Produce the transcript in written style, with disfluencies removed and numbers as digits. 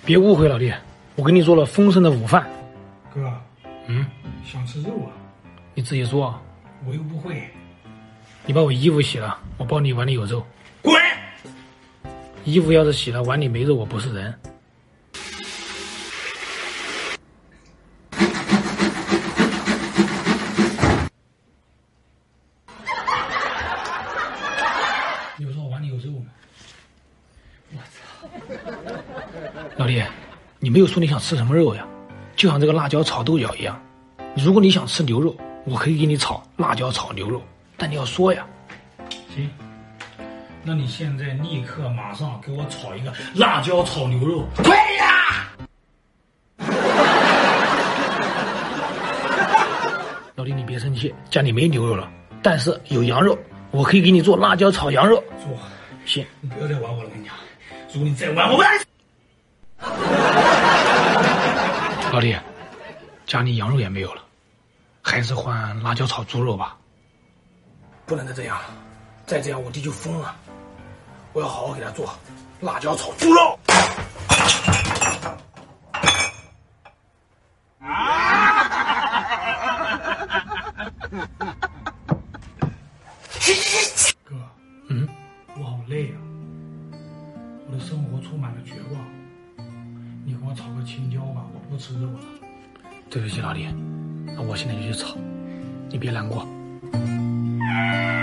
别误会，老弟，我给你做了丰盛的午饭。 哥，想吃肉啊？ 你自己做啊。 我又不会。 你把我衣服洗了，我包你碗里有肉。 滚！ 衣服要是洗了，碗里没肉，我不是人。 你不说我碗里有肉吗？我操！ 老弟，你没有说你想吃什么肉呀？就像这个辣椒炒豆角一样，如果你想吃牛肉，我可以给你炒辣椒炒牛肉，但你要说呀。 行，那你现在立刻马上给我炒一个辣椒炒牛肉，快呀！ 老弟，你别生气，家里没牛肉了，但是有羊肉，我可以给你做辣椒炒羊肉。 做， 行， 你不要再玩我了，我跟你讲，如果你再玩，我不让你。 老弟，家里羊肉也没有了，还是换辣椒炒猪肉吧。 不能再这样，再这样我弟就疯了。我要好好给他做辣椒炒猪肉。哥，我好累啊，我的生活充满了绝望。你给我炒个青椒吧，我不吃肉了。 对不起，老弟，那我现在就去炒，你别难过。